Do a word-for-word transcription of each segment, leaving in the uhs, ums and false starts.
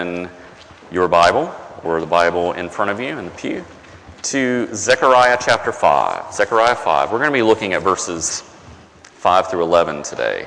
in your Bible or the Bible in front of you in the pew to Zechariah chapter five. Zechariah five. We're going to be looking at verses five through eleven today.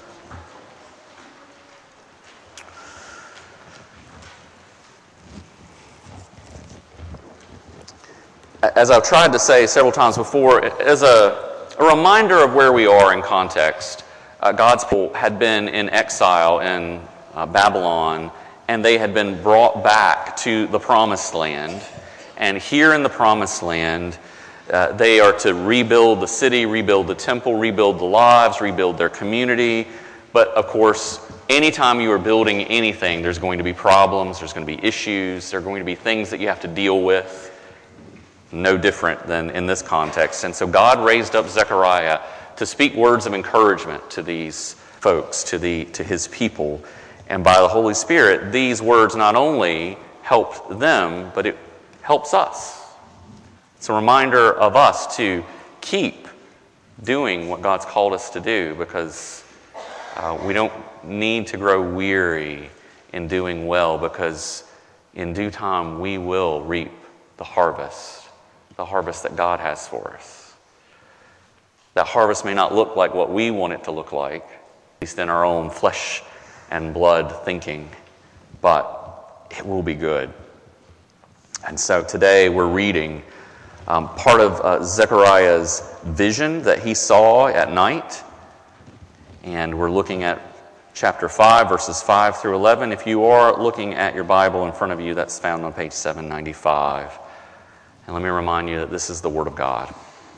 As I've tried to say several times before, as a, a reminder of where we are in context, uh, God's people had been in exile in uh, Babylon, and they had been brought back to the Promised Land. And here in the Promised Land, uh, they are to rebuild the city, rebuild the temple, rebuild the lives, rebuild their community. But of course, anytime you are building anything, there's going to be problems, there's going to be issues, there are going to be things that you have to deal with. No different than in this context. And so God raised up Zechariah to speak words of encouragement to these folks, to the to his people. And by the Holy Spirit, these words not only helped them, but it helps us. It's a reminder of us to keep doing what God's called us to do, because uh, we don't need to grow weary in doing well, because in due time we will reap the harvest. The harvest that God has for us. That harvest may not look like what we want it to look like, at least in our own flesh and blood thinking, but it will be good. And so today we're reading um, part of uh, Zechariah's vision that he saw at night, and we're looking at chapter five, verses five through eleven. If you are looking at your Bible in front of you, that's found on page seven ninety-five. And let me remind you that this is the Word of God.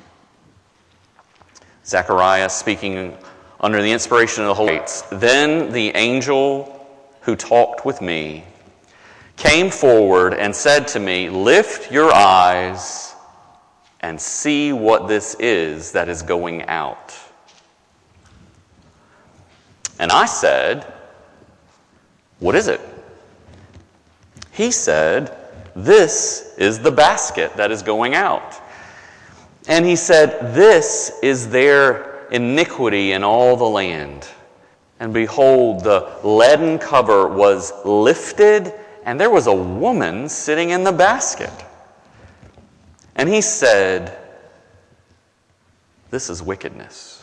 Zechariah speaking under the inspiration of the Holy Spirit. Then the angel who talked with me came forward and said to me, "Lift your eyes and see what this is that is going out." And I said, "What is it?" He said, "This is the basket that is going out." And he said, "This is their iniquity in all the land." And behold, the leaden cover was lifted, and there was a woman sitting in the basket. And he said, "This is wickedness."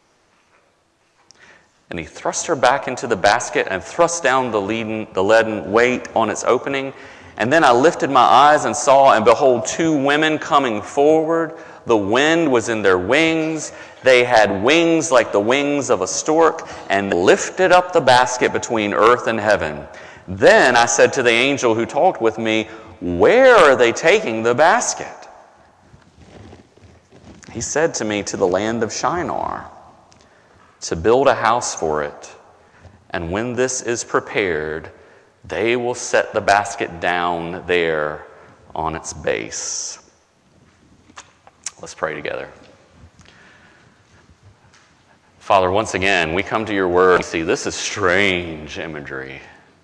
And he thrust her back into the basket and thrust down the leaden, the leaden weight on its opening. And then I lifted my eyes and saw, and behold, two women coming forward. The wind was in their wings. They had wings like the wings of a stork, and lifted up the basket between earth and heaven. Then I said to the angel who talked with me, "Where are they taking the basket?" He said to me, "To the land of Shinar, to build a house for it. And when this is prepared, they will set the basket down there on its base." Let's pray together. Father, once again, we come to your word and see this is strange imagery.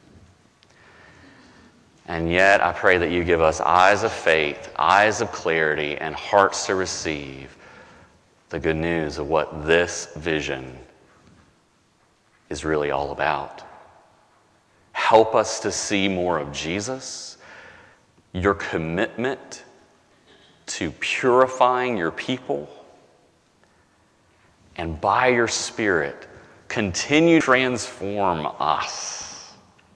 And yet, I pray that you give us eyes of faith, eyes of clarity, and hearts to receive the good news of what this vision is really all about. Help us to see more of Jesus, your commitment to purifying your people, and by your Spirit, continue to transform us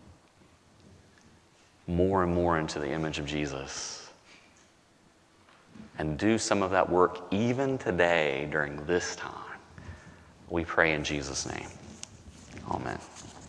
more and more into the image of Jesus. And do some of that work even today during this time. We pray in Jesus' name. Amen.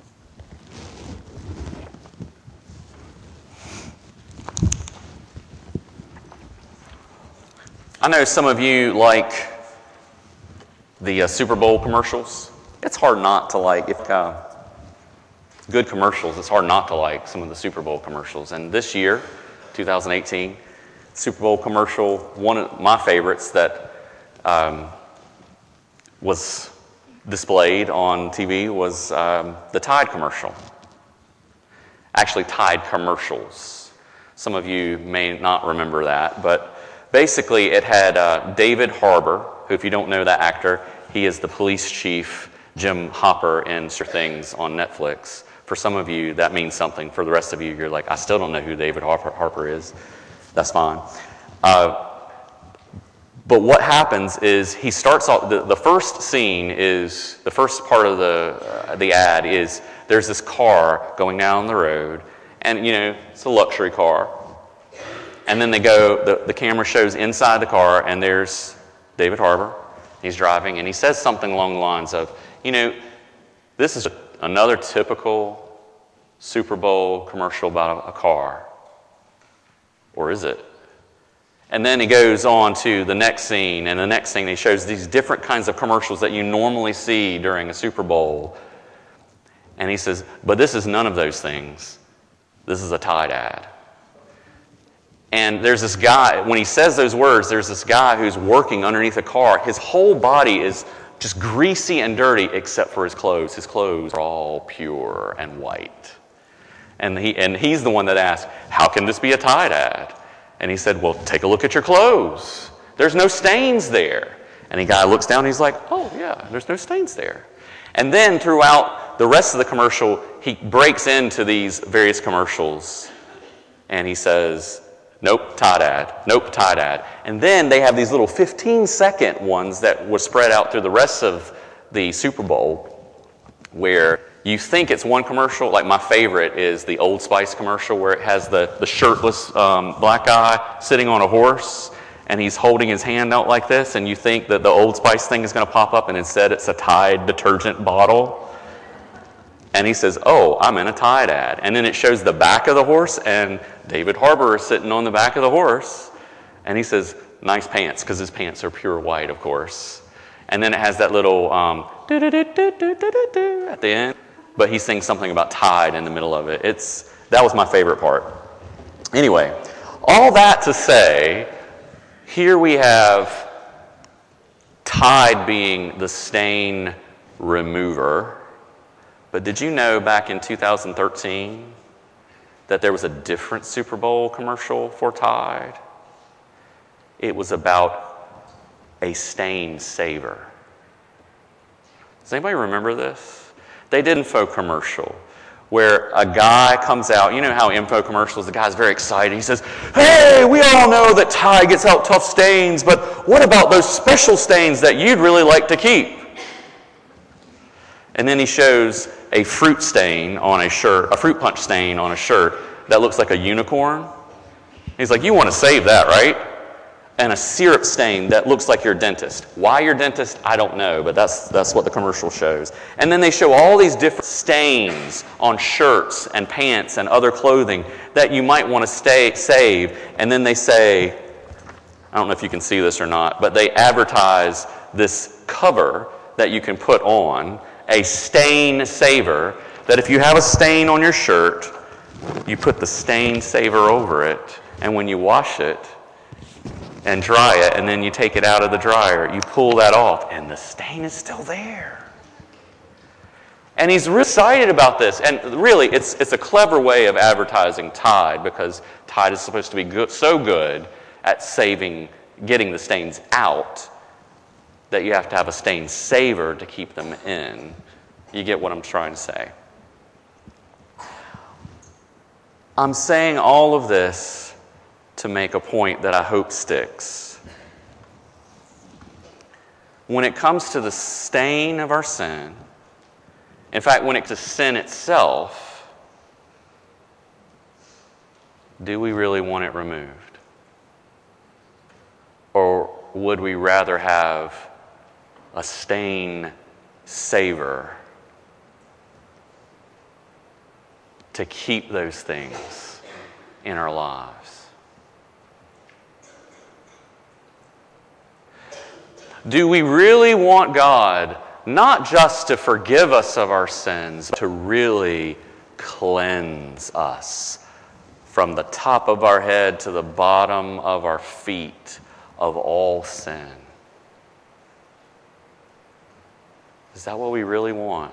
I know some of you like the uh, Super Bowl commercials. It's hard not to like, if uh, good commercials, it's hard not to like some of the Super Bowl commercials. And this year, twenty eighteen, Super Bowl commercial, one of my favorites that um, was displayed on T V was um, the Tide commercial. Actually, Tide commercials. Some of you may not remember that, but basically, it had uh, David Harbour, who, if you don't know that actor, he is the police chief, Jim Hopper, in Stranger Things on Netflix. For some of you, that means something. For the rest of you, you're like, I still don't know who David Harper, Harper is. That's fine. Uh, but what happens is he starts off, the, the first scene is, the first part of the, uh, the ad is there's this car going down the road, and, you know, it's a luxury car. And then they go, the, the camera shows inside the car, and there's David Harbour. He's driving, and he says something along the lines of, you know, this is another typical Super Bowl commercial about a, a car. Or is it? And then he goes on to the next scene, and the next scene he shows these different kinds of commercials that you normally see during a Super Bowl. And he says, but this is none of those things. This is a Tide ad. And there's this guy, when he says those words, there's this guy who's working underneath a car. His whole body is just greasy and dirty except for his clothes. His clothes are all pure and white. And he and he's the one that asked, how can this be a Tide ad? And he said, well, take a look at your clothes. There's no stains there. And the guy looks down and he's like, oh, yeah, there's no stains there. And then throughout the rest of the commercial, he breaks into these various commercials and he says, nope, Tide ad. Nope, Tide ad. And then they have these little fifteen-second ones that were spread out through the rest of the Super Bowl where you think it's one commercial. Like my favorite is the Old Spice commercial where it has the, the shirtless um, black guy sitting on a horse and he's holding his hand out like this, and you think that the Old Spice thing is going to pop up, and instead it's a Tide detergent bottle. And he says, oh, I'm in a Tide ad. And then it shows the back of the horse, and David Harbour is sitting on the back of the horse. And he says, nice pants, because his pants are pure white, of course. And then it has that little um, do-do-do-do-do-do-do at the end. But he sings something about Tide in the middle of it. It's that was my favorite part. Anyway, all that to say, here we have Tide being the stain remover. But did you know back in two thousand thirteen that there was a different Super Bowl commercial for Tide? It was about a stain saver. Does anybody remember this? They did an info commercial where a guy comes out. You know how info commercials, the guy's very excited. He says, hey, we all know that Tide gets out tough stains, but what about those special stains that you'd really like to keep? And then he shows a fruit stain on a shirt, a fruit punch stain on a shirt that looks like a unicorn. He's like, you want to save that, right? And a syrup stain that looks like your dentist. Why your dentist, I don't know, but that's that's what the commercial shows. And then they show all these different stains on shirts and pants and other clothing that you might want to stay, save. And then they say, I don't know if you can see this or not, but they advertise this cover that you can put on, a stain saver, that if you have a stain on your shirt, you put the stain saver over it, and when you wash it and dry it, and then you take it out of the dryer, you pull that off, and the stain is still there. And he's really excited about this, and really, it's it's a clever way of advertising Tide, because Tide is supposed to be good, so good at saving, getting the stains out, that you have to have a stain saver to keep them in. You get what I'm trying to say. I'm saying all of this to make a point that I hope sticks. When it comes to the stain of our sin, in fact, when it's to sin itself, do we really want it removed? Or would we rather have a stain saver to keep those things in our lives? Do we really want God not just to forgive us of our sins, but to really cleanse us from the top of our head to the bottom of our feet of all sin? Is that what we really want?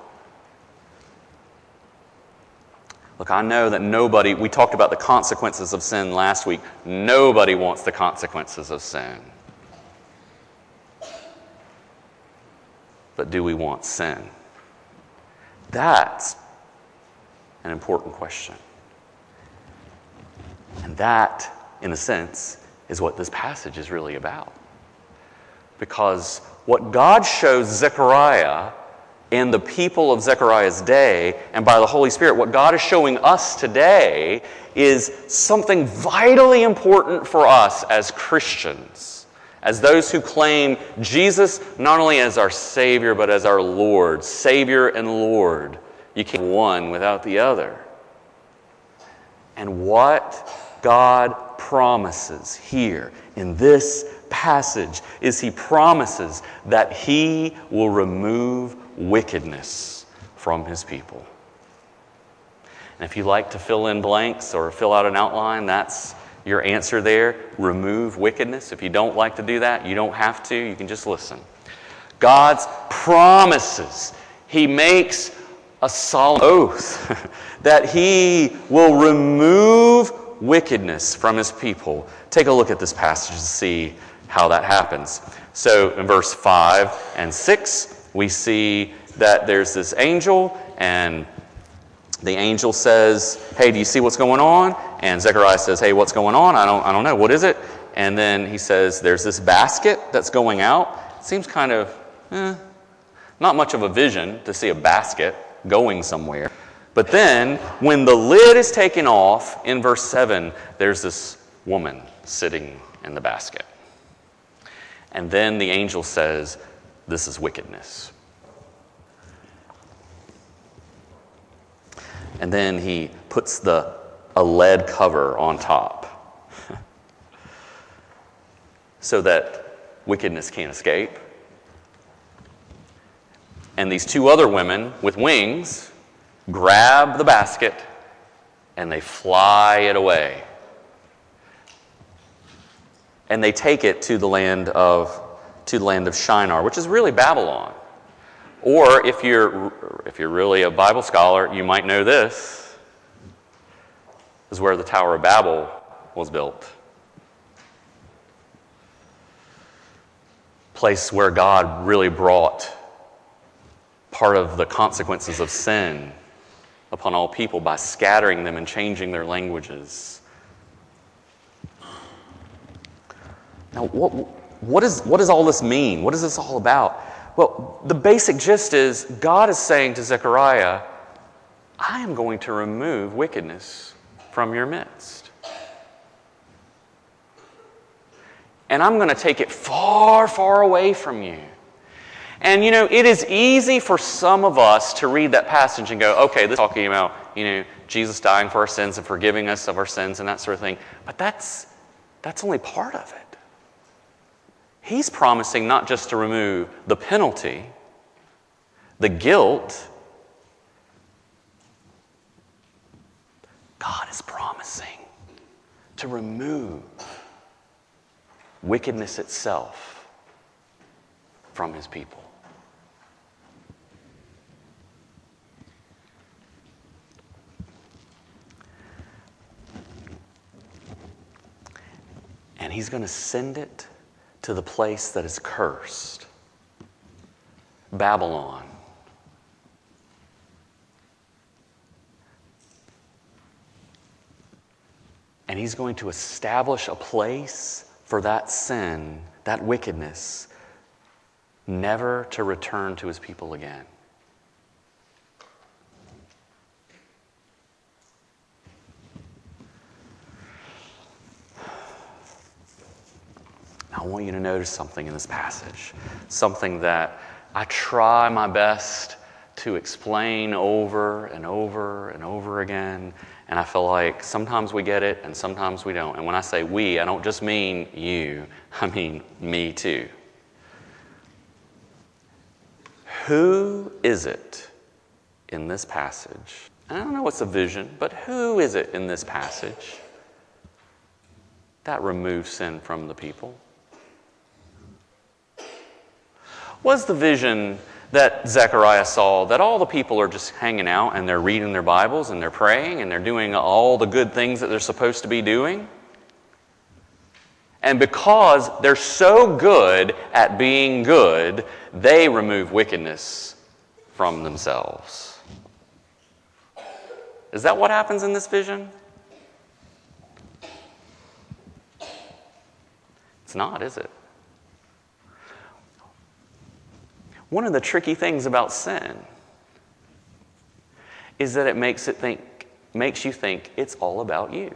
Look, I know that nobody, we talked about the consequences of sin last week. Nobody wants the consequences of sin. But do we want sin? That's an important question. And that, in a sense, is what this passage is really about. Because what God shows Zechariah and the people of Zechariah's day, and by the Holy Spirit, what God is showing us today is something vitally important for us as Christians, as those who claim Jesus not only as our Savior, but as our Lord, Savior and Lord. You can't have one without the other. And what God promises here in this passage is He promises that He will remove wickedness from His people. And if you like to fill in blanks or fill out an outline, that's your answer there. Remove wickedness. If you don't like to do that, you don't have to. You can just listen. God's promises. He makes a solemn oath that He will remove wickedness from His people. Take a look at this passage to see how that happens. So in verse five and six, we see that there's this angel, and the angel says, hey, do you see what's going on? And Zechariah says, hey, what's going on? I don't, I don't know. What is it? And then he says, there's this basket that's going out. It seems kind of, eh, not much of a vision to see a basket going somewhere. But then, when the lid is taken off, in verse seven, there's this woman sitting in the basket. And then the angel says, this is wickedness. And then he puts the a lead cover on top so that wickedness can't escape. And these two other women with wings grab the basket and they fly it away. And they take it to the land of to the land of Shinar, which is really Babylon. Or if you're if you're really a Bible scholar, you might know this is where the Tower of Babel was built. Place where God really brought part of the consequences of sin upon all people by scattering them and changing their languages. Now, what what is what does all this mean? What is this all about? Well, the basic gist is God is saying to Zechariah, I am going to remove wickedness from your midst. And I'm going to take it far, far away from you. And, you know, it is easy for some of us to read that passage and go, okay, this is talking about, you know, Jesus dying for our sins and forgiving us of our sins and that sort of thing. But that's that's only part of it. He's promising not just to remove the penalty, the guilt. God is promising to remove wickedness itself from His people. And He's going to send it to the place that is cursed, Babylon. And He's going to establish a place for that sin, that wickedness, never to return to His people again. I want you to notice something in this passage, something that I try my best to explain over and over and over again, and I feel like sometimes we get it and sometimes we don't. And when I say we, I don't just mean you, I mean me too. Who is it in this passage? I don't know it's a vision, but who is it in this passage that removes sin from the people? Was the vision that Zechariah saw that all the people are just hanging out and they're reading their Bibles and they're praying and they're doing all the good things that they're supposed to be doing? And because they're so good at being good, they remove wickedness from themselves. Is that what happens in this vision? It's not, is it? One of the tricky things about sin is that it makes it think, makes you think it's all about you.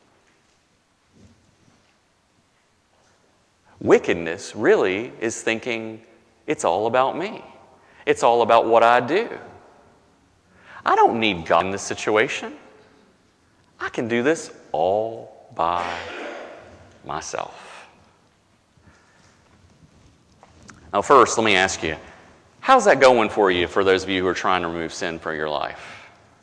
Wickedness really is thinking it's all about me. It's all about what I do. I don't need God in this situation. I can do this all by myself. Now, first, let me ask you, how's that going for you, for those of you who are trying to remove sin from your life?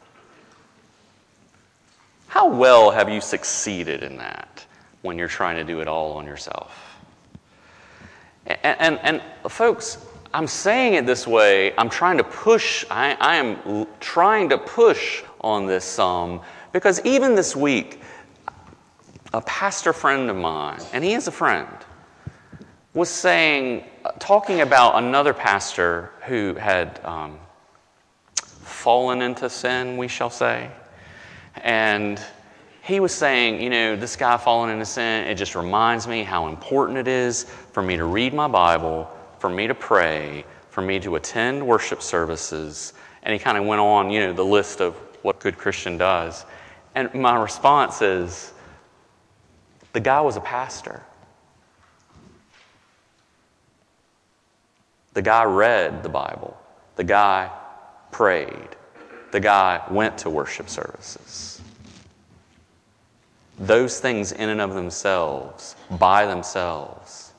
How well have you succeeded in that when you're trying to do it all on yourself? And, and, and folks, I'm saying it this way, I'm trying to push, I, I am l- trying to push on this some, because even this week, a pastor friend of mine, and he is a friend, was saying, talking about another pastor who had um, fallen into sin, we shall say. And he was saying, you know, this guy falling into sin, it just reminds me how important it is for me to read my Bible, for me to pray, for me to attend worship services. And he kind of went on, you know, the list of what a good Christian does. And my response is, the guy was a pastor. The guy read the Bible. The guy prayed. The guy went to worship services. Those things in and of themselves, by themselves,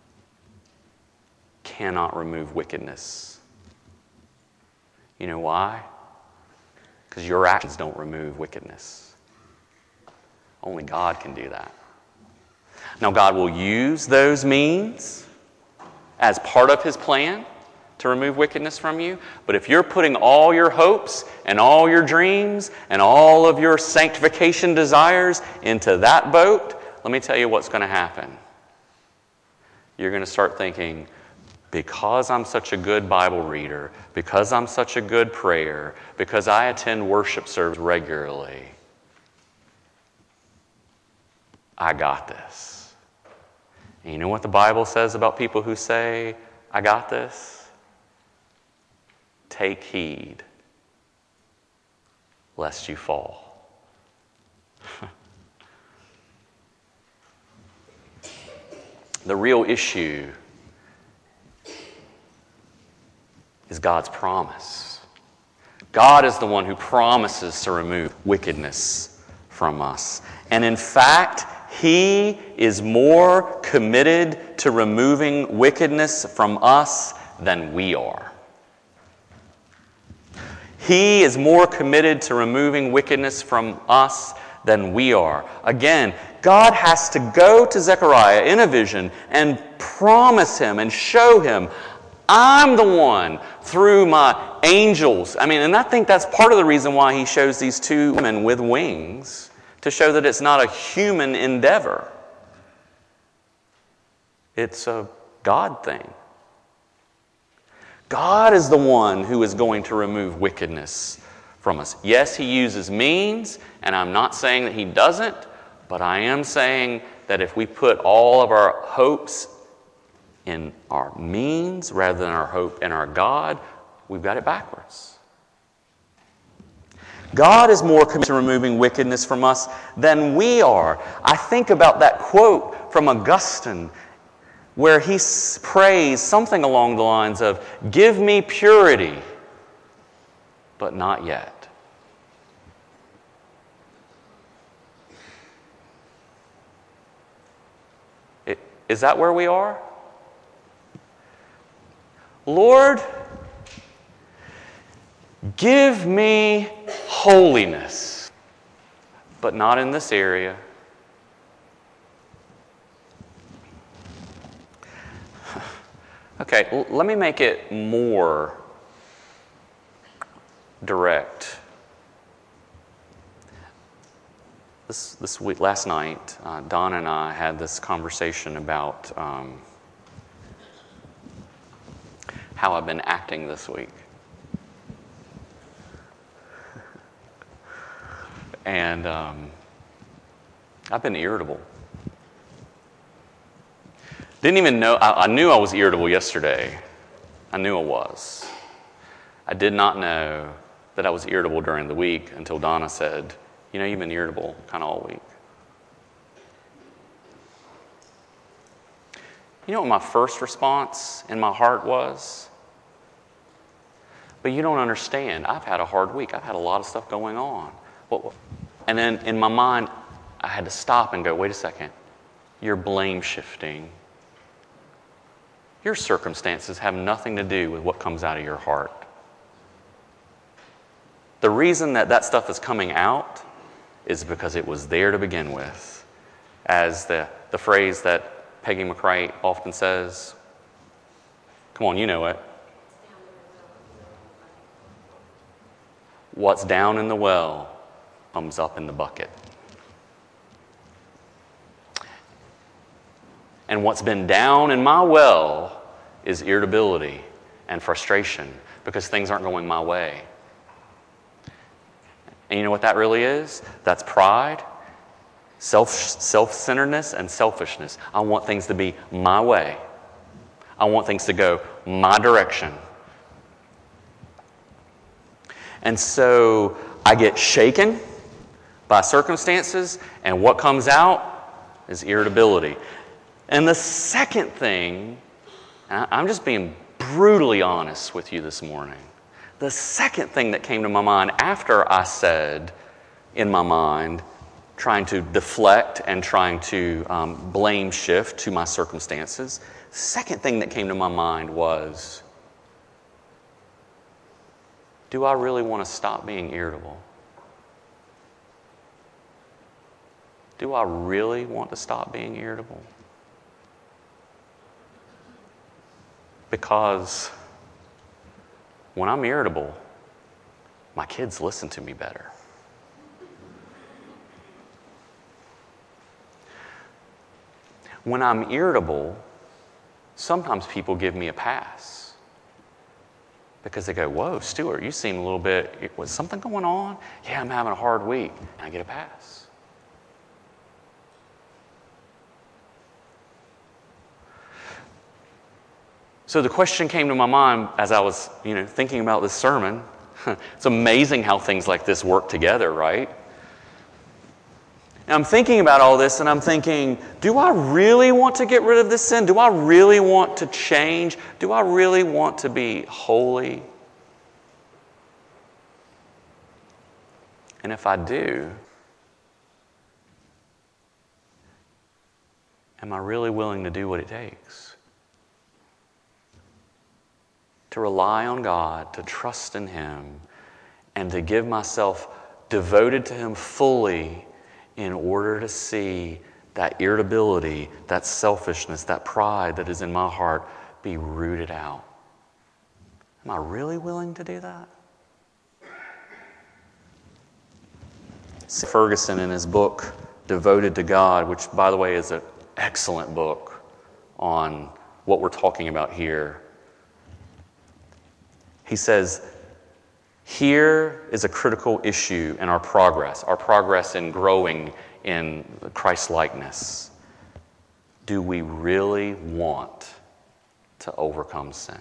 cannot remove wickedness. You know why? Because your actions don't remove wickedness. Only God can do that. Now, God will use those means as part of His plan to remove wickedness from you. But if you're putting all your hopes and all your dreams and all of your sanctification desires into that boat, let me tell you what's going to happen. You're going to start thinking, because I'm such a good Bible reader, because I'm such a good prayer, because I attend worship service regularly, I got this. And you know what the Bible says about people who say, I got this? Take heed, lest you fall. The real issue is God's promise. God is the one who promises to remove wickedness from us. And in fact, He is more committed to removing wickedness from us than we are. He is more committed to removing wickedness from us than we are. Again, God has to go to Zechariah in a vision and promise him and show him, I'm the one through my angels. I mean, and I think that's part of the reason why he shows these two women with wings, to show that it's not a human endeavor. It's a God thing. God is the one who is going to remove wickedness from us. Yes, He uses means, and I'm not saying that He doesn't, but I am saying that if we put all of our hopes in our means rather than our hope in our God, we've got it backwards. God is more committed to removing wickedness from us than we are. I think about that quote from Augustine where he prays something along the lines of, give me purity, but not yet. It, is that where we are? Lord, give me holiness, but not in this area. Okay, l- let me make it more direct. This this week, last night, uh, Don and I had this conversation about um, how I've been acting this week. And um, I've been irritable. Didn't even know, I, I knew I was irritable yesterday. I knew I was. I did not know that I was irritable during the week until Donna said, you know, you've been irritable kind of all week. You know what my first response in my heart was? But you don't understand. I've had a hard week. I've had a lot of stuff going on. What? And then in my mind, I had to stop and go, wait a second. You're blame shifting. Your circumstances have nothing to do with what comes out of your heart. The reason that that stuff is coming out is because it was there to begin with. As the, the phrase that Peggy McCright often says, come on, you know it. What's down in the well comes up in the bucket. And what's been down in my well is irritability and frustration because things aren't going my way. And you know what that really is? That's pride, self, self-centeredness, and selfishness. I want things to be my way. I want things to go my direction. And so I get shaken by circumstances, and what comes out is irritability. And the second thing, and I'm just being brutally honest with you this morning, the second thing that came to my mind after I said, in my mind, trying to deflect and trying to um, blame shift to my circumstances, the second thing that came to my mind was, do I really want to stop being irritable? Do I really want to stop being irritable? Because when I'm irritable, my kids listen to me better. When I'm irritable, sometimes people give me a pass. Because they go, whoa, Stuart, you seem a little bit, was something going on? Yeah, I'm having a hard week. And I get a pass. So the question came to my mind as I was, you know, thinking about this sermon. It's amazing how things like this work together, right? And I'm thinking about all this and I'm thinking, do I really want to get rid of this sin? Do I really want to change? Do I really want to be holy? And if I do, am I really willing to do what it takes? To rely on God, to trust in Him, and to give myself devoted to Him fully in order to see that irritability, that selfishness, that pride that is in my heart be rooted out. Am I really willing to do that? Ferguson, in his book, Devoted to God, which, by the way, is an excellent book on what we're talking about here, he says, here is a critical issue in our progress, our progress in growing in Christ-likeness. Do we really want to overcome sin?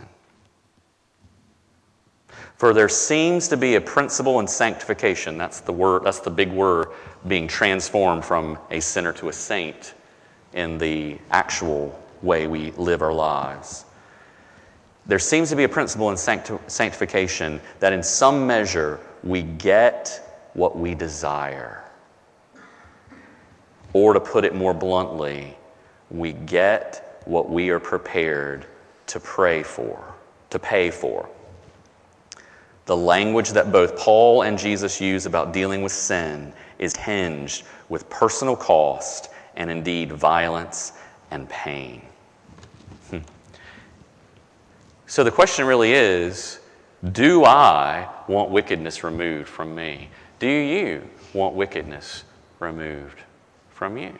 For there seems to be a principle in sanctification. That's the word, that's the big word, being transformed from a sinner to a saint in the actual way we live our lives. There seems to be a principle in sancti- sanctification that in some measure we get what we desire. Or to put it more bluntly, we get what we are prepared to pray for, to pay for. The language that both Paul and Jesus use about dealing with sin is hinged with personal cost and indeed violence and pain. Hmm. So the question really is, do I want wickedness removed from me? Do you want wickedness removed from you?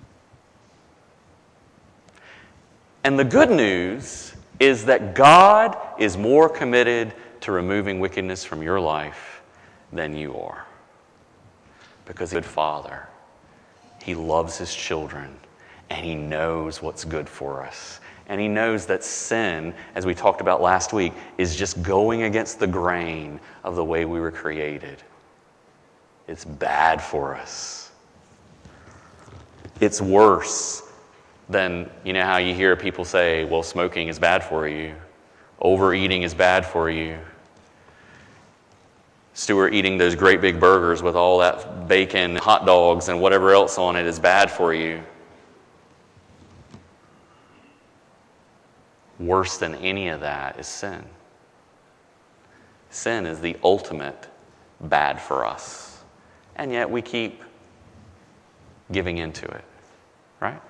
And the good news is that God is more committed to removing wickedness from your life than you are. Because He's a good Father. He loves His children, and He knows what's good for us. And He knows that sin, as we talked about last week, is just going against the grain of the way we were created. It's bad for us. It's worse than, you know how you hear people say, well, smoking is bad for you. Overeating is bad for you. Stuart eating those great big burgers with all that bacon, hot dogs, and whatever else on it is bad for you. Worse than any of that is sin. Sin is the ultimate bad for us. And yet we keep giving into it, right?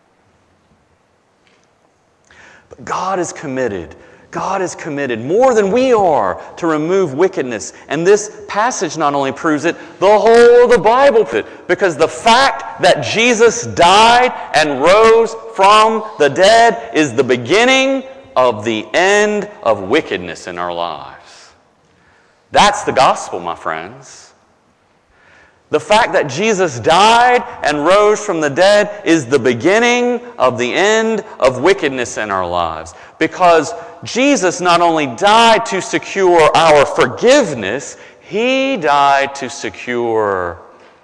But God is committed. God is committed more than we are to remove wickedness. And this passage not only proves it, the whole of the Bible proves it. Because the fact that Jesus died and rose from the dead is the beginning of the end of wickedness in our lives. That's the gospel, my friends. The fact that Jesus died and rose from the dead is the beginning of the end of wickedness in our lives. Because Jesus not only died to secure our forgiveness, He died to secure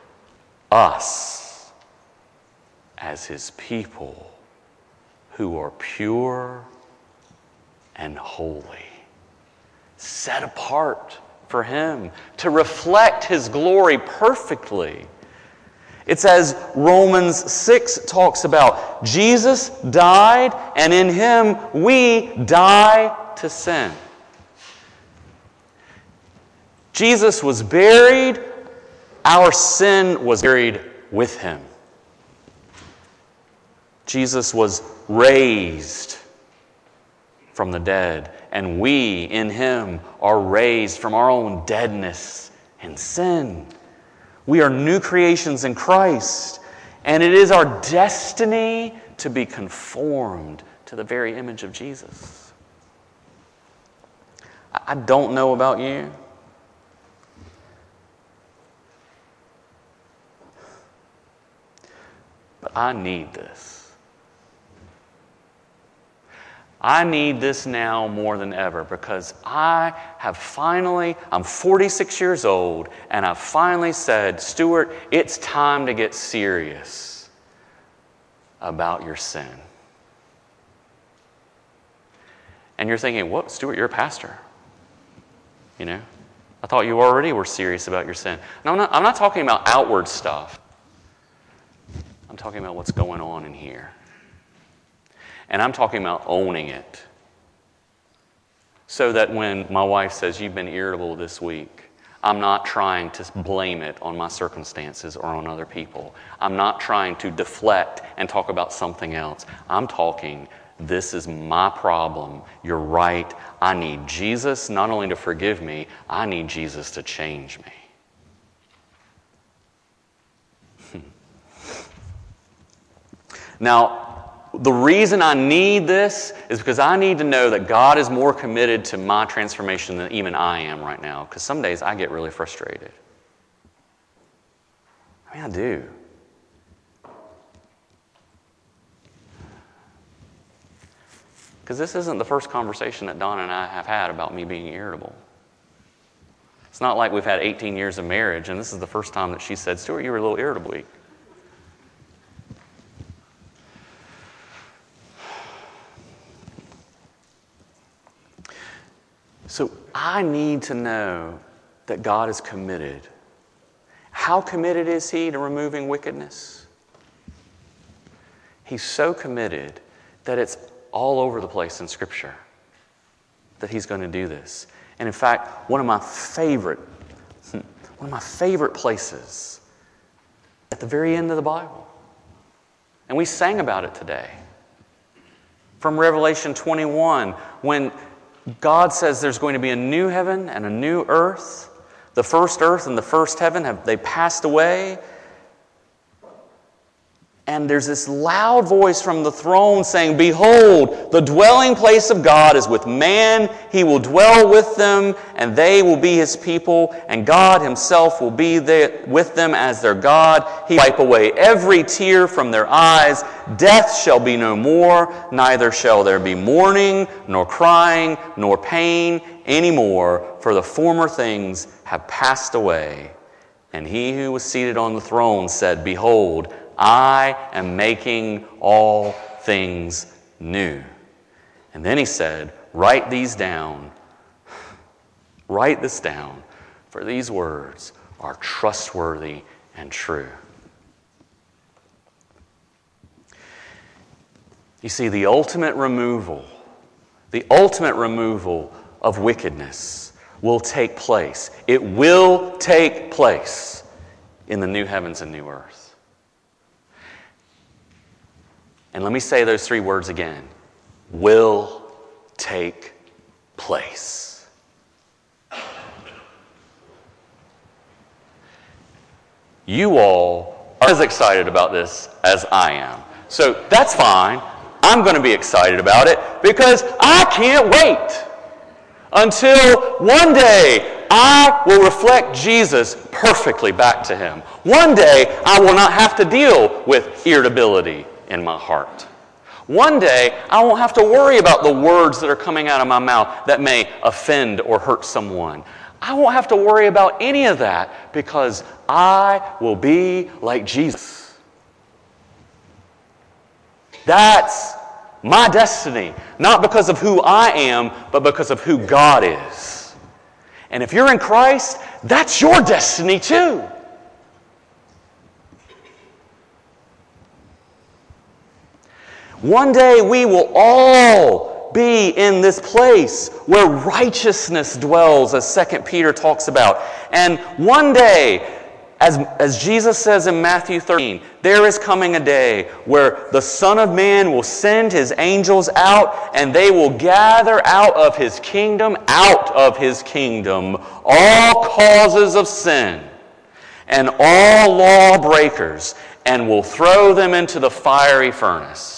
us as His people who are pure and holy, set apart for Him, to reflect His glory perfectly. It's as Romans six talks about. Jesus died, and in Him we die to sin. Jesus was buried, our sin was buried with Him. Jesus was raised from the dead, and we in Him are raised from our own deadness and sin. We are new creations in Christ, and it is our destiny to be conformed to the very image of Jesus. I don't know about you, but I need this. I need this now more than ever because I have finally, I'm forty-six years old, and I've finally said, Stuart, it's time to get serious about your sin. And you're thinking, what, Stuart, you're a pastor. You know, I thought you already were serious about your sin. No, I'm not, I'm not talking about outward stuff. I'm talking about what's going on in here. And I'm talking about owning it. So that when my wife says, you've been irritable this week, I'm not trying to blame it on my circumstances or on other people. I'm not trying to deflect and talk about something else. I'm talking, this is my problem. You're right. I need Jesus not only to forgive me, I need Jesus to change me. Now, the reason I need this is because I need to know that God is more committed to my transformation than even I am right now. Because some days I get really frustrated. I mean, I do. Because this isn't the first conversation that Donna and I have had about me being irritable. It's not like we've had eighteen years of marriage, and this is the first time that she said, Stuart, you were a little irritable. So I need to know that God is committed. How committed is He to removing wickedness? He's so committed that it's all over the place in Scripture that He's going to do this. And in fact, one of my favorite, one of my favorite places at the very end of the Bible. And we sang about it today. From Revelation twenty-one, when God says there's going to be a new heaven and a new earth. The first earth and the first heaven, have they passed away? And there's this loud voice from the throne saying, "Behold, the dwelling place of God is with man. He will dwell with them, and they will be his people, and God himself will be there with them as their God. He will wipe away every tear from their eyes. Death shall be no more, neither shall there be mourning, nor crying, nor pain anymore, for the former things have passed away." And he who was seated on the throne said, "Behold, I am making all things new." And then he said, "Write these down. Write this down, for these words are trustworthy and true." You see, the ultimate removal, the ultimate removal of wickedness will take place. It will take place in the new heavens and new earth. And let me say those three words again. Will take place. You all are as excited about this as I am. So that's fine. I'm going to be excited about it because I can't wait until one day I will reflect Jesus perfectly back to him. One day I will not have to deal with irritability in my heart. One day, I won't have to worry about the words that are coming out of my mouth that may offend or hurt someone. I won't have to worry about any of that because I will be like Jesus. That's my destiny, not because of who I am, but because of who God is. And if you're in Christ, that's your destiny too. One day we will all be in this place where righteousness dwells, as Second Peter talks about. And one day, as, as Jesus says in Matthew thirteen, there is coming a day where the Son of Man will send his angels out and they will gather out of his kingdom, out of his kingdom, all causes of sin and all lawbreakers, and will throw them into the fiery furnace.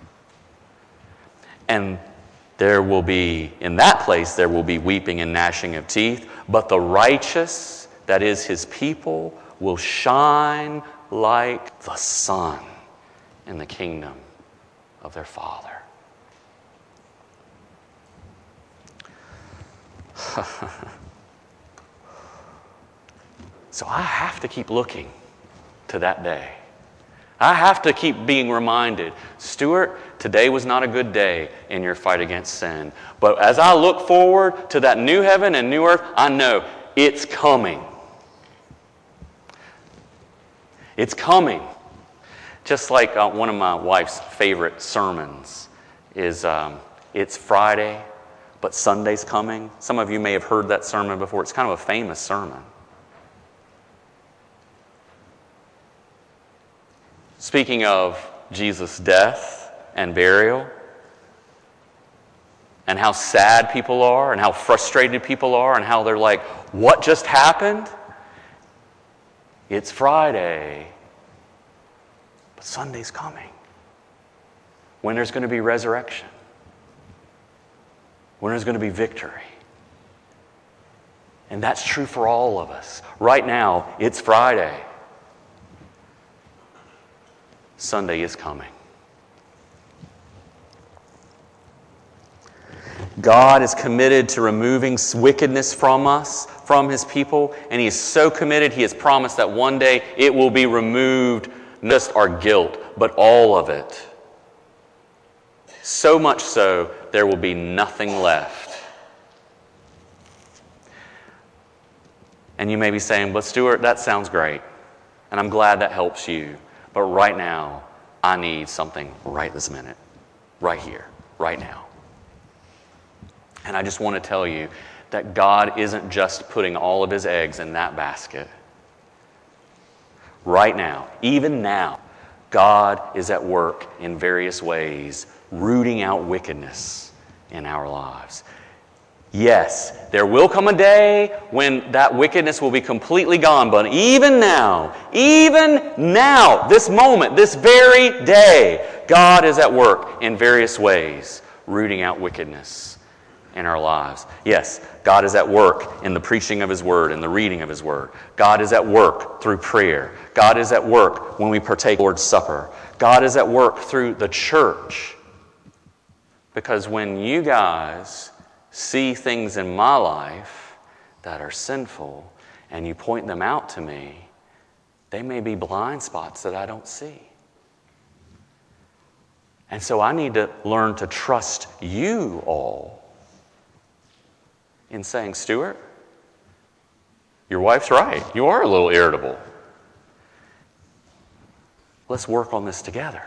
And there will be, in that place, there will be weeping and gnashing of teeth, but the righteous, that is his people, will shine like the sun in the kingdom of their Father. So I have to keep looking to that day. I have to keep being reminded, Stuart, today was not a good day in your fight against sin. But as I look forward to that new heaven and new earth, I know it's coming. It's coming. Just like uh, one of my wife's favorite sermons is, um, it's Friday, but Sunday's coming. Some of you may have heard that sermon before. It's kind of a famous sermon. Speaking of Jesus' death and burial, and how sad people are, and how frustrated people are, and how they're like, what just happened? It's Friday, but Sunday's coming, when there's going to be resurrection, when there's going to be victory. And that's true for all of us. Right now, it's Friday. Sunday is coming. God is committed to removing wickedness from us, from his people, and he is so committed, he has promised that one day it will be removed, not just our guilt, but all of it. So much so, there will be nothing left. And you may be saying, but Stuart, that sounds great, and I'm glad that helps you. But right now, I need something right this minute, right here, right now. And I just want to tell you that God isn't just putting all of his eggs in that basket. Right now, even now, God is at work in various ways, rooting out wickedness in our lives. Yes, there will come a day when that wickedness will be completely gone. But even now, even now, this moment, this very day, God is at work in various ways, rooting out wickedness in our lives. Yes, God is at work in the preaching of His Word and the reading of His Word. God is at work through prayer. God is at work when we partake of the Lord's Supper. God is at work through the church. Because when you guys see things in my life that are sinful and you point them out to me, they may be blind spots that I don't see. And so I need to learn to trust you all in saying, Stuart, your wife's right. You are a little irritable. Let's work on this together.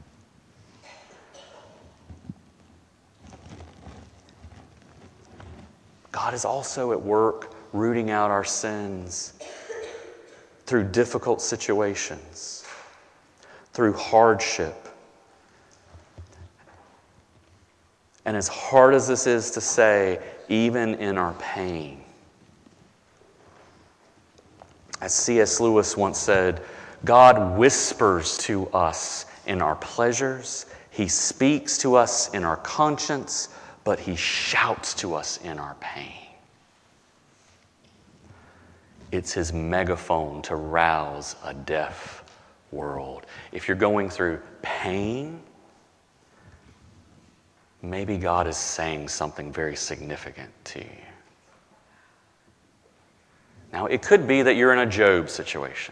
God is also at work rooting out our sins through difficult situations, through hardship. And as hard as this is to say, even in our pain. As C S Lewis once said, God whispers to us in our pleasures, He speaks to us in our conscience, but He shouts to us in our pain. It's His megaphone to rouse a deaf world. If you're going through pain, maybe God is saying something very significant to you. Now, it could be that you're in a Job situation.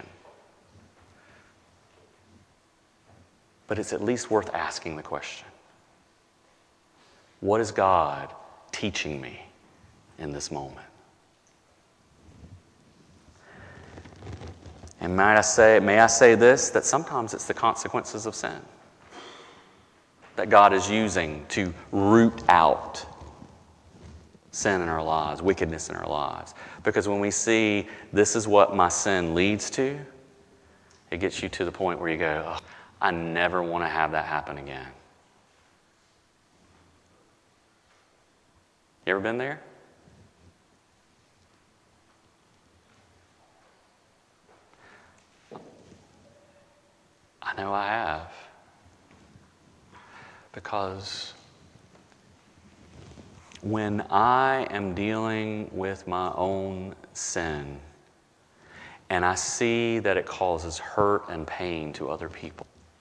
But it's at least worth asking the question. What is God teaching me in this moment? And might I say, may I say this, that sometimes it's the consequences of sin that God is using to root out sin in our lives, wickedness in our lives. Because when we see this is what my sin leads to, it gets you to the point where you go, oh, I never want to have that happen again. You ever been there? I know I have. Because when I am dealing with my own sin and I see that it causes hurt and pain to other people,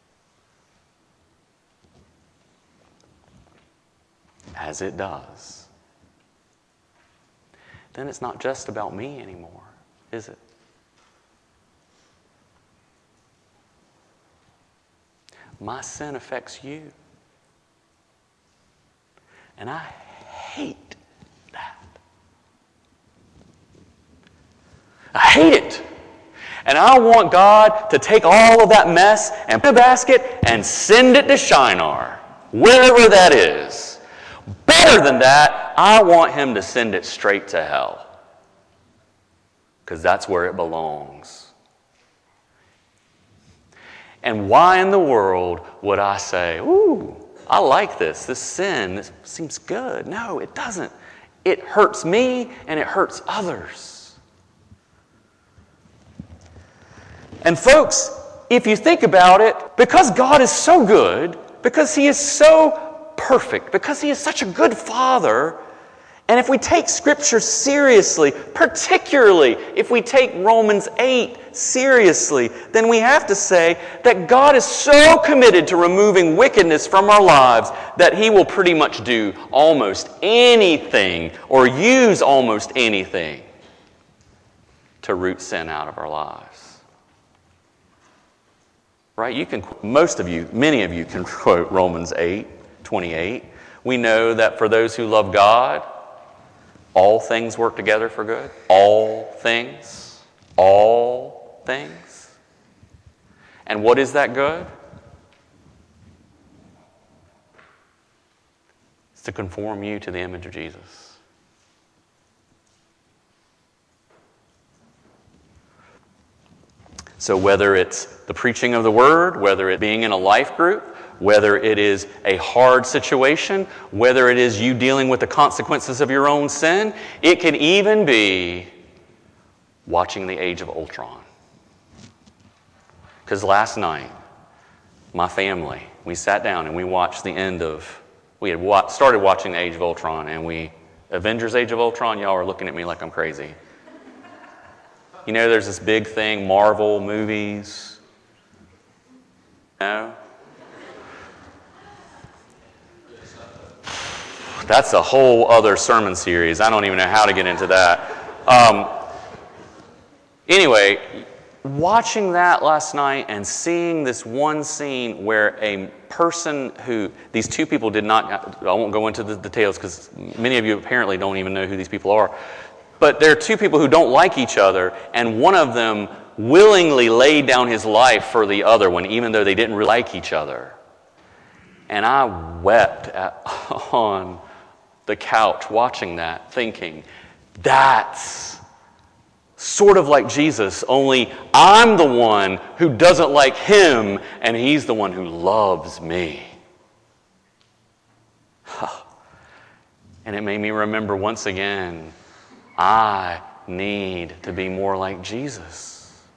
as it does, then it's not just about me anymore, is it? My sin affects you. And I hate that. I hate it. And I want God to take all of that mess and put in a basket and send it to Shinar, wherever that is. Better than that, I want Him to send it straight to hell. Because that's where it belongs. And why in the world would I say, ooh, I like this, this sin, this seems good? No, it doesn't. It hurts me and it hurts others. And folks, if you think about it, because God is so good, because He is so perfect, because He is such a good Father, and if we take Scripture seriously, particularly if we take Romans eight seriously, then we have to say that God is so committed to removing wickedness from our lives that He will pretty much do almost anything or use almost anything to root sin out of our lives. Right? You can, most of you, many of you can quote Romans eight twenty-eight. We know that for those who love God, all things work together for good. All things. All things. And what is that good? It's to conform you to the image of Jesus. So whether it's the preaching of the word, whether it being in a life group, whether it is a hard situation, whether it is you dealing with the consequences of your own sin, it could even be watching the Age of Ultron. Because last night, my family, we sat down and we watched the end of, we had wa- started watching the Age of Ultron, and we, Avengers Age of Ultron, y'all are looking at me like I'm crazy. You know, there's this big thing, Marvel movies. No? That's a whole other sermon series. I don't even know how to get into that. Um, anyway, watching that last night and seeing this one scene where a person who, these two people did not, I won't go into the details because many of you apparently don't even know who these people are, but there are two people who don't like each other, and one of them willingly laid down his life for the other one, even though they didn't really like each other. And I wept at, on the couch watching that, thinking, that's sort of like Jesus, only I'm the one who doesn't like him, and he's the one who loves me. And it made me remember once again, I need to be more like Jesus.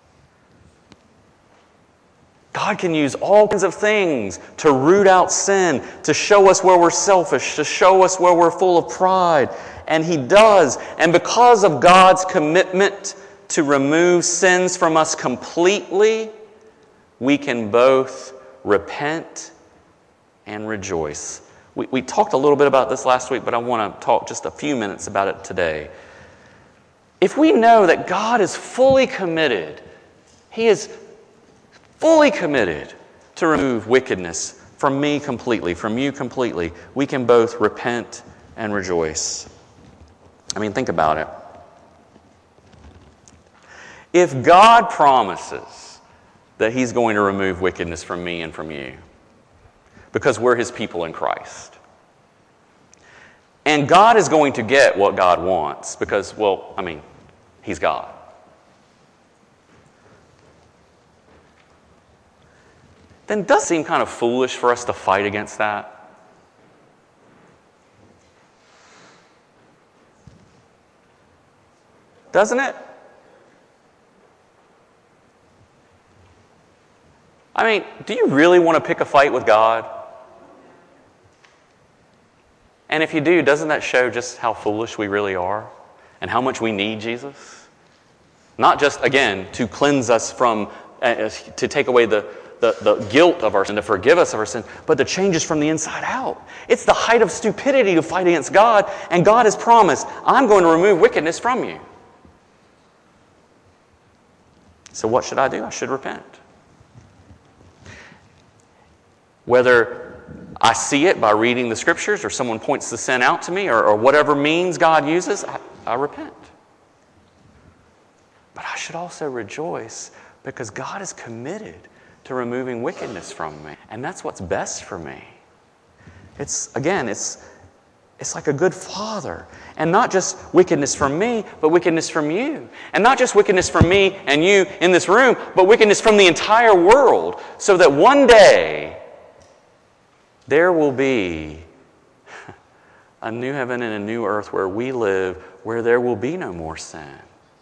God can use all kinds of things to root out sin, to show us where we're selfish, to show us where we're full of pride. And He does. And because of God's commitment to remove sins from us completely, we can both repent and rejoice. We, we talked a little bit about this last week, but I want to talk just a few minutes about it today. If we know that God is fully committed, He is fully committed to remove wickedness from me completely, from you completely, we can both repent and rejoice. I mean, think about it. If God promises that He's going to remove wickedness from me and from you, because we're His people in Christ, and God is going to get what God wants, because, well, I mean, He's God. Then does it seem kind of foolish for us to fight against that? Doesn't it? I mean, do you really want to pick a fight with God? And if you do, doesn't that show just how foolish we really are and how much we need Jesus? Not just, again, to cleanse us from, uh, to take away the The, the guilt of our sin, to forgive us of our sin, but to change us from the inside out. It's the height of stupidity to fight against God, and God has promised, I'm going to remove wickedness from you. So what should I do? I should repent. Whether I see it by reading the Scriptures, or someone points the sin out to me, or, or whatever means God uses, I, I repent. But I should also rejoice because God is committed to removing wickedness from me. And that's what's best for me. It's, again, it's, it's like a good father. And not just wickedness from me, but wickedness from you. And not just wickedness from me and you in this room, but wickedness from the entire world. So that one day, there will be a new heaven and a new earth where we live, where there will be no more sin.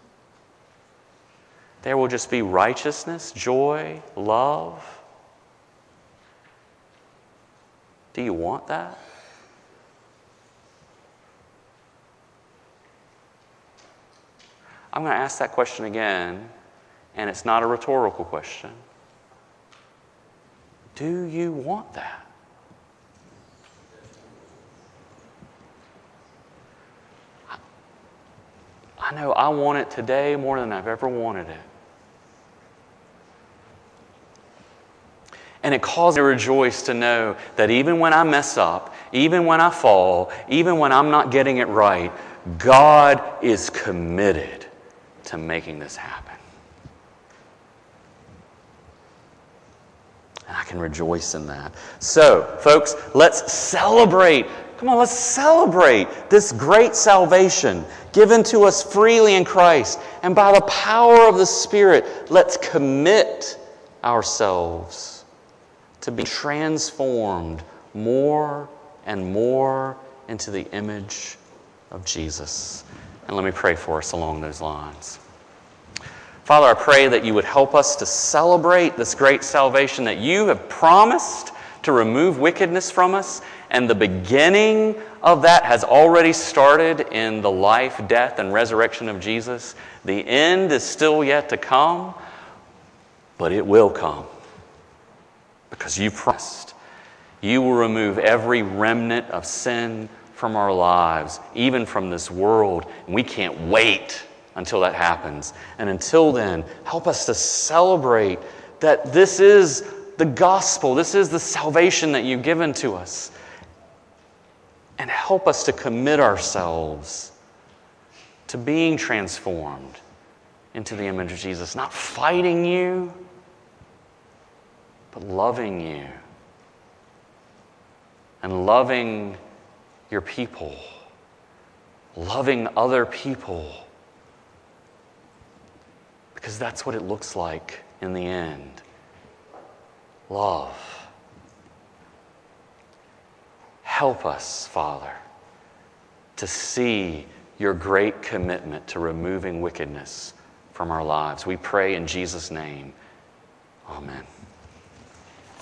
There will just be righteousness, joy, love. Do you want that? I'm going to ask that question again, and it's not a rhetorical question. Do you want that? I know I want it today more than I've ever wanted it. And it causes me to rejoice to know that even when I mess up, even when I fall, even when I'm not getting it right, God is committed to making this happen. And I can rejoice in that. So, folks, let's celebrate Come on, let's celebrate this great salvation given to us freely in Christ. And by the power of the Spirit, let's commit ourselves to be transformed more and more into the image of Jesus. And let me pray for us along those lines. Father, I pray that you would help us to celebrate this great salvation that you have promised to remove wickedness from us. And the beginning of that has already started in the life, death, and resurrection of Jesus. The end is still yet to come, but it will come because you promised. You will remove every remnant of sin from our lives, even from this world. And we can't wait until that happens. And until then, help us to celebrate that this is the gospel. This is the salvation that you've given to us. And help us to commit ourselves to being transformed into the image of Jesus. Not fighting you, but loving you. And loving your people. Loving other people. Because that's what it looks like in the end. Love. Help us, Father, to see your great commitment to removing wickedness from our lives. We pray in Jesus' name. Amen.